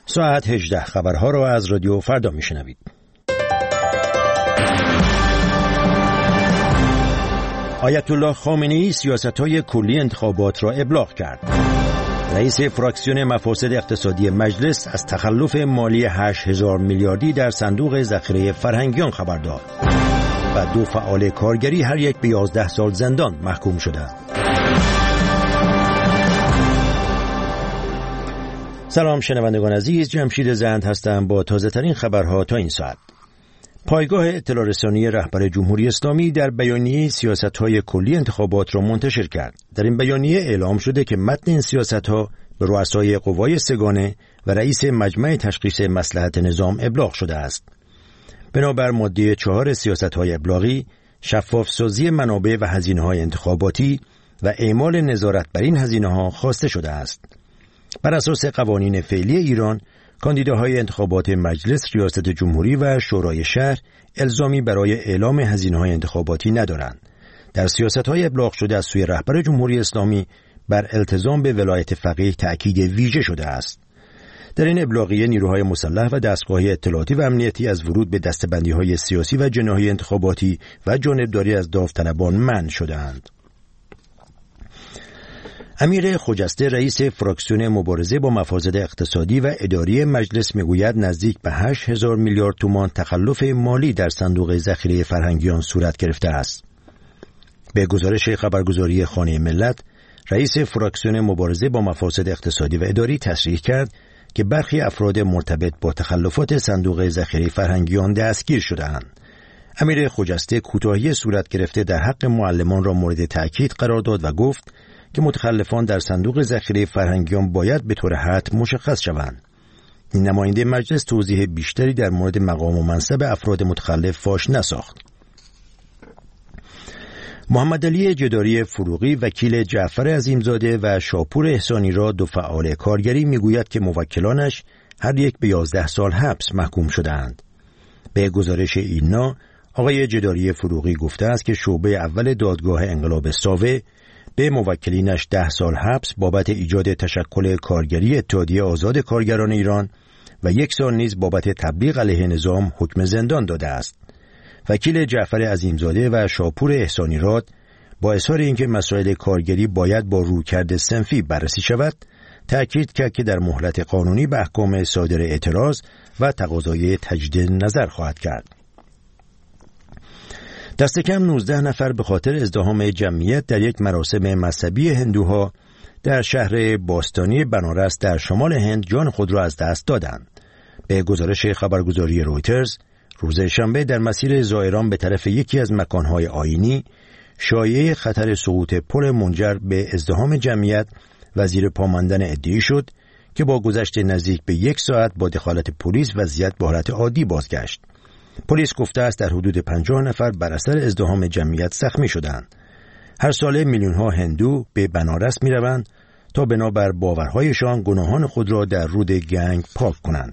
ساعت 18 خبرها را از رادیو فردا میشنوید. آیت الله خامنه‌ای سیاست‌های کلی انتخابات را ابلاغ کرد. رئیس فراکسیون مفاسد اقتصادی مجلس از تخلف مالی 8000 میلیاردی در صندوق ذخیره فرهنگیان خبر داد و 2 فعال کارگری هر یک به 11 سال زندان محکوم شدند. سلام شنوندگان عزیز، جمشید زند هستم با تازه ترین خبرها تا این ساعت. پایگاه اطلاع رسانی رهبر جمهوری اسلامی در بیانیه سیاست‌های کلی انتخابات را منتشر کرد. در این بیانیه اعلام شده که متن این سیاست‌ها به رؤسای قوای سگانه و رئیس مجمع تشخیص مصلحت نظام ابلاغ شده است. بنابر ماده 4 سیاست‌های ابلاغی، شفاف سازی منابع و هزینه‌های انتخاباتی و اعمال نظارت بر این هزینه‌ها خواسته شده است. بر اساس قوانین فعلی ایران، کاندیداهای انتخابات مجلس، ریاست جمهوری و شورای شهر الزامی برای اعلام هزینه‌های انتخاباتی ندارند. در سیاست‌های ابلاغ شده از سوی رهبر جمهوری اسلامی بر التزام به ولایت فقیه تأکید ویژه شده است. در این ابلاغیه نیروهای مسلح و دستگاه‌های اطلاعاتی و امنیتی از ورود به دسته‌بندی‌های سیاسی و جناحی انتخاباتی و جانبداری از داوطلبان منع شده‌اند. امیر خجسته رئیس فراکسیون مبارزه با مفاسد اقتصادی و اداری مجلس میگوید نزدیک به 8000 میلیارد تومان تخلف مالی در صندوق ذخیره فرهنگیان صورت گرفته است. به گزارش خبرگزاری خانه ملت، رئیس فراکسیون مبارزه با مفاسد اقتصادی و اداری تصریح کرد که برخی افراد مرتبط با تخلفات صندوق ذخیره فرهنگیان دستگیر شده‌اند. امیر خجسته کوتاهی صورت گرفته در حق معلمان را مورد تأکید قرار داد و گفت که متخلفان در صندوق ذخیره فرهنگیان باید به طور حتم مشخص شوند. این نماینده مجلس توضیح بیشتری در مورد مقام و منصب افراد متخلف فاش نساخت. محمد علی جداری فروغی وکیل جعفر عظیمزاده و شاپور احسانی را 2 فعال کارگری میگوید که موکلانش هر یک به 11 سال حبس محکوم شده‌اند. به گزارش اینا، آقای جداری فروغی گفته است که شعبه اول دادگاه انقلاب ساوه به موکلینش 10 سال حبس بابت ایجاد تشکل کارگری اتحادیه آزاد کارگران ایران و 1 سال نیز بابت تبلیغ علیه نظام حکم زندان داده است. وکیل جعفر عظیمزاده و شاپور احسانی راد با اظهار اینکه مسائل کارگری باید با رویکرد صنفی بررسی شود، تأکید کرد که در مهلت قانونی به احکام صادر اعتراض و تقاضای تجدید نظر خواهد کرد. دست کم 19 نفر به خاطر ازدحام جمعیت در یک مراسم مذهبی هندوها در شهر باستانی بنارس در شمال هند جان خود را از دست دادند. به گزارش خبرگزاری رویترز، روز شنبه در مسیر زائران به طرف یکی از مکانهای آیینی، شایعه خطر سقوط پل منجر به ازدحام جمعیت و زیر پا ماندن عده‌ای شد که با گذشت نزدیک به 1 ساعت با دخالت پلیس وضعیت به حالت عادی بازگشت. پلیس گفته است در حدود 50 نفر بر اثر ازدحام جمعیت زخمی شدند. هر ساله میلیون‌ها هندو به بنارس می‌روند تا بنابر باورهایشان گناهان خود را در رود گنگ پاک کنند.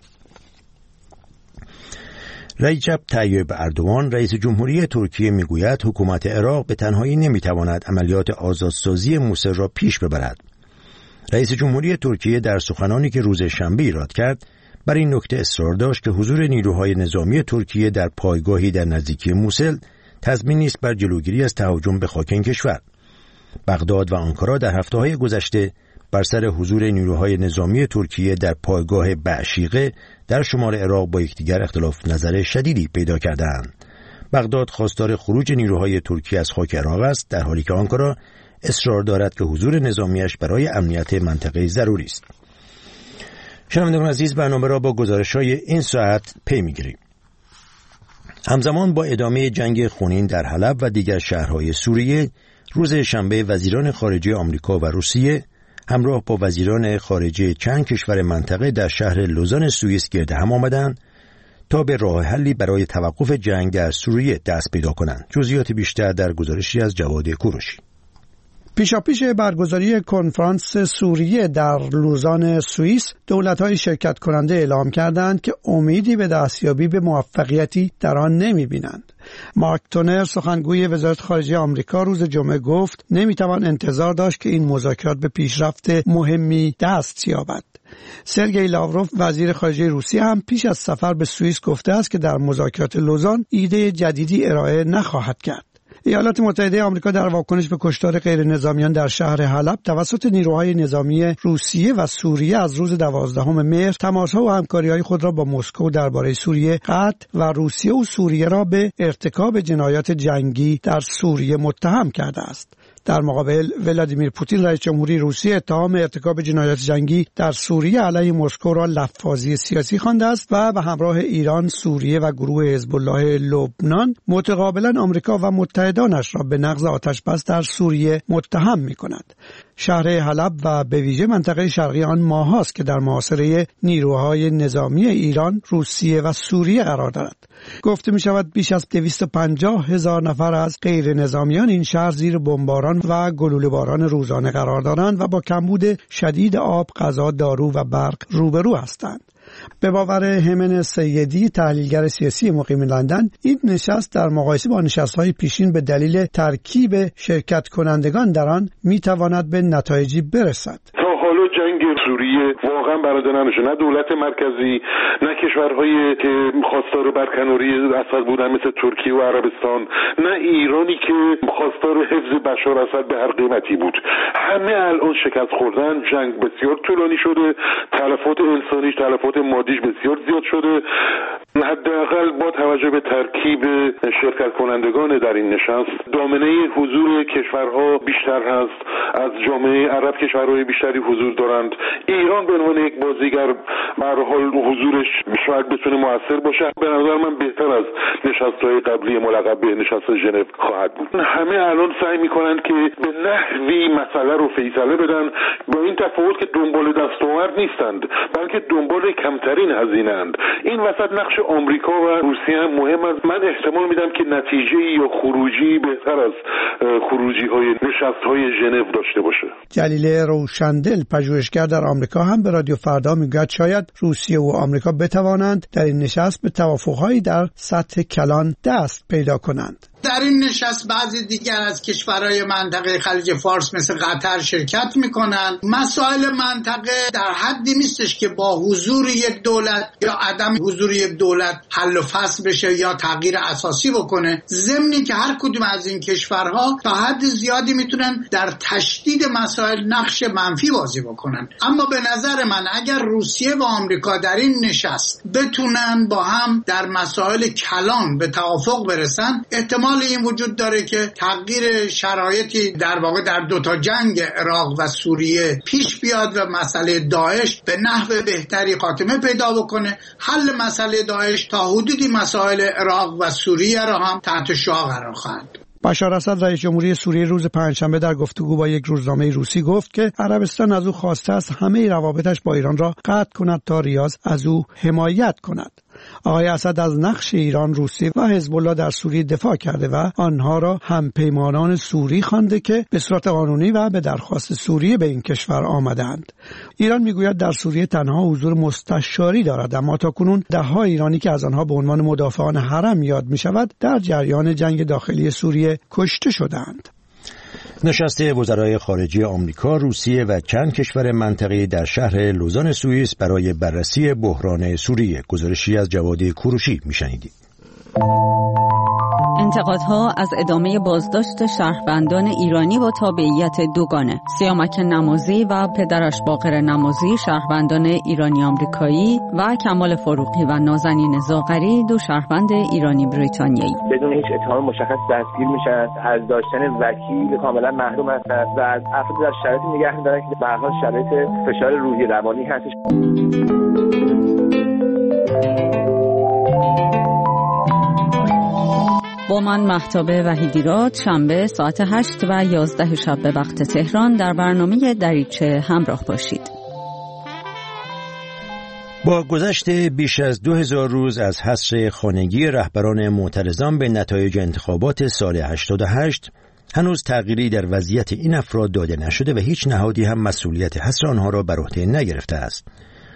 رجب طیب اردوغان رئیس جمهوری ترکیه میگوید حکومت عراق به تنهایی نمیتواند عملیات آزادسازی موصل را پیش ببرد. رئیس جمهوری ترکیه در سخنانی که روز شنبه ایراد کرد بر این نکته اصرار داشت که حضور نیروهای نظامی ترکیه در پایگاهی در نزدیکی موصل تضمینی است بر جلوگیری از تهاجم به خاک این کشور. بغداد و آنکارا در هفته‌های گذشته بر سر حضور نیروهای نظامی ترکیه در پایگاه بعشیقه در شمال عراق با یکدیگر اختلاف نظر شدیدی پیدا کردند. بغداد خواستار خروج نیروهای ترکیه از خاک عراق است، در حالی که آنکارا اصرار دارد که حضور نظامیش برای امنیت منطقه ضروری است. شنوندگان عزیز، برنامه را با گزارش‌های این ساعت پی می‌گیریم. همزمان با ادامه جنگ خونین در حلب و دیگر شهرهای سوریه، روز شنبه وزیران خارجه آمریکا و روسیه همراه با وزیران خارجه چند کشور منطقه در شهر لوزان سوئیس گرد هم آمدند تا به راه حلی برای توقف جنگ در سوریه دست پیدا کنند. جزئیات بیشتر در گزارشی از جواد کوروشی. پیشاپیش برگزاری کنفرانس سوریه در لوزان سوئیس، دولت‌های شرکت کننده اعلام کردند که امیدی به دستیابی به موفقیتی در آن نمی‌بینند. مارک تونر، سخنگوی وزارت خارجه آمریکا، روز جمعه گفت نمی‌توان انتظار داشت که این مذاکرات به پیشرفت مهمی دست یابد. سرگئی لاوروف، وزیر خارجه روسیه، هم پیش از سفر به سوئیس گفته است که در مذاکرات لوزان ایده جدیدی ارائه نخواهد کرد. ایالات متحده آمریکا در واکنش به کشتار غیر نظامیان در شهر حلب توسط نیروهای نظامی روسیه و سوریه از روز 12 مهر تماس‌ها و همکاری‌های خود را با مسکو درباره سوریه قطع و روسیه و سوریه را به ارتکاب جنایات جنگی در سوریه متهم کرده است. در مقابل ولادیمیر پوتین رئیس جمهوری روسیه اتهام ارتکاب جنایات جنگی در سوریه علیه مسکو را لفاظی سیاسی خوانده است و به همراه ایران، سوریه و گروه حزب الله لبنان متقابلا آمریکا و متحدانش را به نقض آتشبس در سوریه متهم می‌کند. شهر حلب و به ویژه منطقه شرقی آن ماهاست که در محاصره نیروهای نظامی ایران، روسیه و سوریه قرار دارد. گفته می شود بیش از 250,000 نفر از غیر نظامیان این شهر زیر بمباران و گلوله باران روزانه قرار دارند و با کمبود شدید آب، غذا، دارو و برق روبرو هستند. به باور همن سیدی، تحلیلگر سیاسی مقیم لندن، این نشست در مقایسه با نشست‌های پیشین به دلیل ترکیب شرکت کنندگان در آن می‌تواند به نتایجی برسد. جنگ سوریه واقعا برنده نمیشه، نه دولت مرکزی نه کشورهایی که خواستار برکناری اسد بودن مثل ترکیه و عربستان، نه ایرانی که خواستار حفظ بشار اسد به هر قیمتی بود. همه الان شکست خوردن، جنگ بسیار طولانی شده، تلفات انسانیش، تلفات مادیش بسیار زیاد شده. حداقل با توجه به ترکیب شرکت کنندگان در این نشست، دامنه حضور کشورها بیشتر هست، از جامعه عرب کشورهای بیشتری حضور دارند. ایران به عنوان یک بازیگر به هر حال حضورش شاید بتونه موثر باشه. به نظر من بهتر از نشست‌های قبلی ملقب به نشست ژنو خواهد بود. همه الان سعی می‌کنند که به نحوی مسئله رو فیصله بدن، با این تفاوت که دنبال دستاورد نیستند، بلکه دنبال کمترین هزینه‌اند. این وسط نقش آمریکا و روسیه هم مهم است. من احتمال میدم که نتیجه یا خروجی بهتر از خروجی‌های نشست‌های ژنو داشته باشه. جلیل روشندل، پژوهشگر در آمریکا، هم به رادیو فردا میگوید شاید روسیه و آمریکا بتوانند در این نشست به توافق‌هایی در سطح کلان دست پیدا کنند. در این نشست بعضی دیگر از کشورهای منطقه خلیج فارس مثل قطر شرکت میکنن. مسائل منطقه در حدی نیستش که با حضور یک دولت یا عدم حضور یک دولت حل و فصل بشه یا تغییر اساسی بکنه، ضمنی که هر کدوم از این کشورها تا حد زیادی میتونن در تشدید مسائل نقش منفی بازی بکنن. اما به نظر من اگر روسیه و آمریکا در این نشست بتونن با هم در مسائل کلان به توافق برسن، احتمال این وجود داره که تغییر شرایطی در واقع در دوتا جنگ عراق و سوریه پیش بیاد و مسئله داعش به نحو بهتری خاتمه پیدا بکنه. حل مسئله داعش تا حدودی مسائل عراق و سوریه را هم تحت شعاع قرار خواهد. بشار اسد، رئیس جمهوری سوریه، روز پنجشنبه در گفتگو با یک روزنامه روسی گفت که عربستان از او خواسته است همه روابطش با ایران را قطع کند تا ریاض از او حمایت کند. آقای اسد از نقش ایران، روسیه و حزب الله در سوریه دفاع کرده و آنها را همپیمانان سوری خوانده که به صورت قانونی و به درخواست سوریه به این کشور آمدند. ایران میگوید در سوریه تنها حضور مستشاری دارد، اما تاکنون ده‌ها ایرانی که از آنها به عنوان مدافعان حرم یاد می شود در جریان جنگ داخلی سوریه کشته شدند. نشست وزرای خارجه آمریکا، روسیه و چند کشور منطقه‌ای در شهر لوزان سوئیس برای بررسی بحران سوریه. گزارشی از جواد کوروشی میشنیدید. انتقادها از ادامه بازداشت شهروندان ایرانی با تابعیت دوگانه. سیامک نمازی و پدرش باقر نمازی، شهروندان ایرانی آمریکایی، و کمال فروغی و نازنین زاغری، دو شهروند ایرانی بریتانیایی. بدون هیچ اتهام مشخص دستگیر میشن، از داشتن وکیل کاملا محروم هستند و از افراد در شرایطی نگه می‌دارن که به هر حال شرایط فشار روحی روانی هستش. با من مهتاب وحیدیراد، شنبه ساعت 8 و 11 شب به وقت تهران در برنامه دریچه همراه باشید. با گذشت بیش از 2000 روز از حصر خانگی رهبران معترضان به نتایج انتخابات سال 88، هنوز تغییری در وضعیت این افراد داده نشده و هیچ نهادی هم مسئولیت حصر آنها را بر عهده نگرفته است.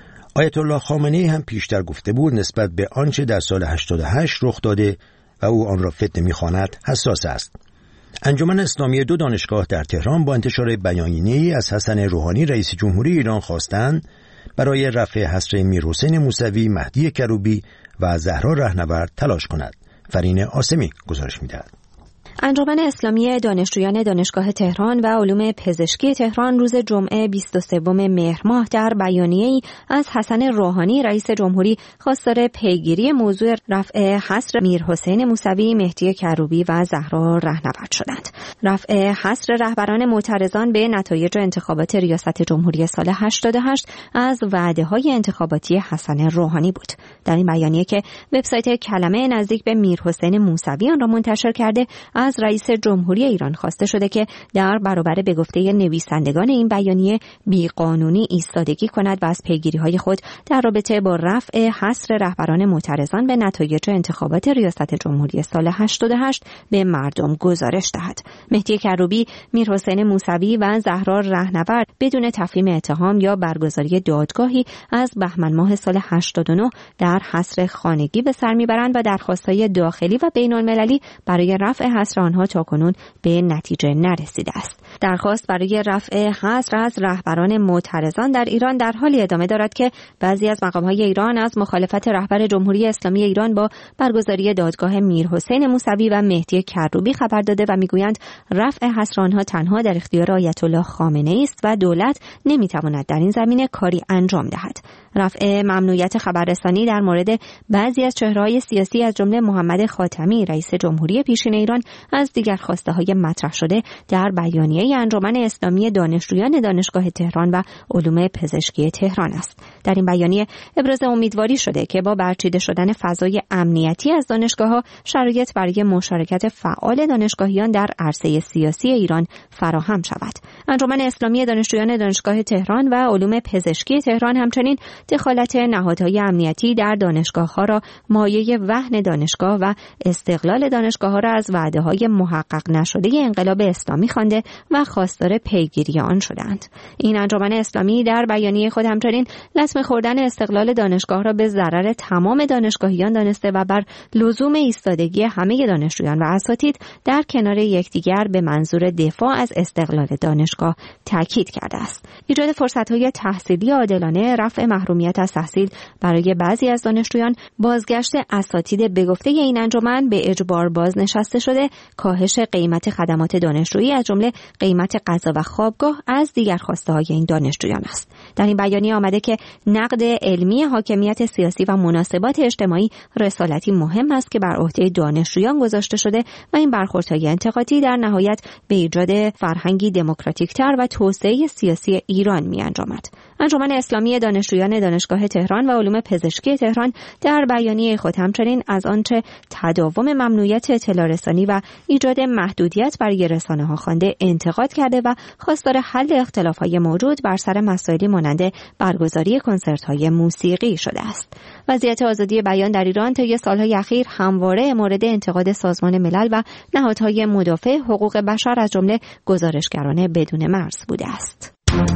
آیت الله خامنه‌ای هم پیشتر گفته بود نسبت به آنچه در سال 88 رخ داده و او آن را فتنه می‌خواند حساس است. انجمن اسلامی 2 دانشگاه در تهران با انتشار بیانیه‌ای از حسن روحانی رئیس جمهوری ایران خواستند برای رفع حصر میرحسین موسوی، مهدی کروبی و زهرا رهنورد تلاش کند. فرین آسمی گزارش می‌دهد. انجمن اسلامی دانشجویان دانشگاه تهران و علوم پزشکی تهران روز جمعه 23 مهر ماه در بیانیه‌ای از حسن روحانی رئیس جمهوری خواستار پیگیری موضوع رفع حصر میرحسین موسوی، مهدی کروبی و زهرا رهنورد شدند. رفع حصر رهبران معترضان به نتایج انتخابات ریاست جمهوری سال 88 از وعده‌های انتخاباتی حسن روحانی بود. در این بیانیه که وبسایت کلمه نزدیک به میرحسین موسوی آن را منتشر کرده، از رئیس جمهوری ایران خواسته شده که در برابر به گفته نویسندگان این بیانیه بیقانونی ایستادگی کند و از پیگیری‌های خود در رابطه با رفع حصر رهبران معترضان به نتایج انتخابات ریاست جمهوری سال 88 به مردم گزارش دهد. مهدی کروبی، میرحسین موسوی و زهرا رهنورد بدون تفهیم اتهام یا برگزاری دادگاهی از بهمن ماه سال 89 در حصر خانگی به سر میبرند و درخواست‌های داخلی و بین‌المللی برای رفع حصر آنها تاکنون به نتیجه نرسیده است. درخواست برای رفع حصر از رهبران معترضان در ایران در حالی ادامه دارد که بعضی از مقام‌های ایران از مخالفت رهبر جمهوری اسلامی ایران با برگزاری دادگاه میرحسین موسوی و مهدی کروبی خبر داده و میگویند رفع حصر آنها تنها در اختیار آیت الله خامنه‌ای است و دولت نمیتواند در این زمینه کاری انجام دهد. رفع ممنوعیت خبررسانی در مورد بعضی از چهره‌های سیاسی از جمله محمد خاتمی رئیس جمهوری پیشین ایران از دیگر خواسته‌های مطرح شده در بیانیه انجمن اسلامی دانشجویان دانشگاه تهران و علوم پزشکی تهران است. در این بیانیه ابراز امیدواری شده که با برچیده شدن فضای امنیتی از دانشگاه‌ها شرایط برای مشارکت فعال دانشگاهیان در عرصه سیاسی ایران فراهم شود. انجمن اسلامی دانشجویان دانشگاه تهران و علوم پزشکی تهران همچنین دخالت نهادهای امنیتی در دانشگاه‌ها را مایه وهن دانشگاه و استقلال دانشگاه‌ها را از وعده‌های محقق نشده انقلاب اسلامی خوانده و خواستار پیگیری آن شدند. این انجمن اسلامی در بیانیه خود همچنین لطمه خوردن استقلال دانشگاه را به ضرر تمام دانشگاهیان دانسته و بر لزوم ایستادگی همه دانشجویان و اساتید در کنار یکدیگر به منظور دفاع از استقلال دانشگاه تاکید کرده است. ایجاد فرصت‌های تحصیلی عادلانه، رفع محرومیت از تحصیل برای بعضی از دانشجویان، بازگشت اساتید به گفته این انجمن به اجبار بازنشسته شده، کاهش قیمت خدمات دانشجویی از جمله قیمت غذا و خوابگاه از دیگر خواسته‌های این دانشجویان است. در این بیانیه آمده که نقد علمی حاکمیت سیاسی و مناسبات اجتماعی رسالتی مهم است که بر عهده دانشجویان گذاشته شده و این برخوردهای انتقادی در نهایت به ایجاد فرهنگی دموکراتیک‌تر و توسعه سیاسی ایران می‌انجامد. انجمن اسلامی دانشجویان دانشگاه تهران و علوم پزشکی تهران در بیانیه خود همچنین از آنچه تداوم ممنوعیت اطلاع رسانی و ایجاد محدودیت برای رسانه‌ها خوانده انتقاد کرده و خواستار حل اختلاف‌های موجود بر سر مسائلی مانند برگزاری کنسرت‌های موسیقی شده است. وضعیت آزادی بیان در ایران طی سال‌های اخیر همواره مورد انتقاد سازمان ملل و نهادهای مدافع حقوق بشر از جمله گزارشگران بدون مرز بوده است.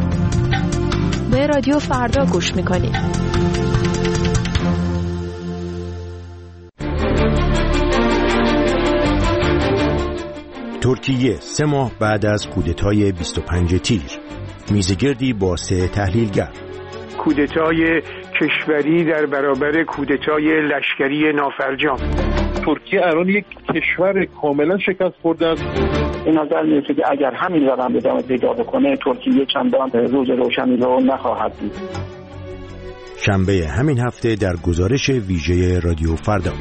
به رادیو فردا گوش می‌کنید. ترکیه 3 ماه بعد از کودتای 25 تیر، میزگردی با 3 تحلیلگر. کودتای کشوری در برابر کودتای لشکری نافرجام. ترکیه الان یک کشور کاملا شکست خورده است. این نظر میاد که اگر همین روند ادامه پیدا بکنه ترکیه چندان روز روشنی رو نخواهد دید. شنبه همین هفته در گزارش ویژه رادیو فردا.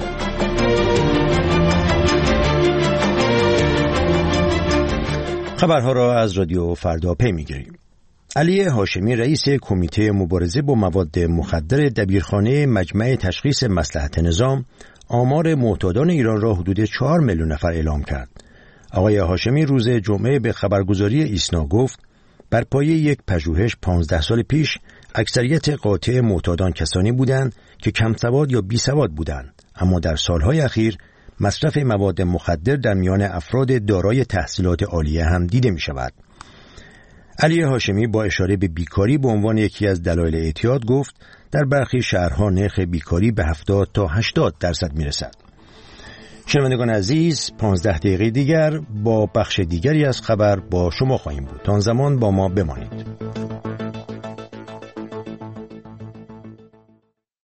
خبرها را از رادیو فردا پی می‌گیریم. علی هاشمی رئیس کمیته مبارزه با مواد مخدر دبیرخانه مجمع تشخیص مصلحت نظام آمار معتادان ایران را حدود 4 میلیون نفر اعلام کرد. آقای هاشمی روز جمعه به خبرگزاری ایسنا گفت بر پایه یک پژوهش 15 سال پیش اکثریت قاطع معتادان کسانی بودند که کم سواد یا بی سواد بودند، اما در سالهای اخیر مصرف مواد مخدر در میان افراد دارای تحصیلات عالیه هم دیده می شود. علی هاشمی با اشاره به بیکاری به عنوان یکی از دلایل اعتیاد گفت در برخی شهرها نرخ بیکاری به 70 تا 80% می رسد. شنوندگان عزیز، 15 دقیقه دیگر با بخش دیگری از خبر با شما خواهیم بود. تا آن زمان با ما بمانید.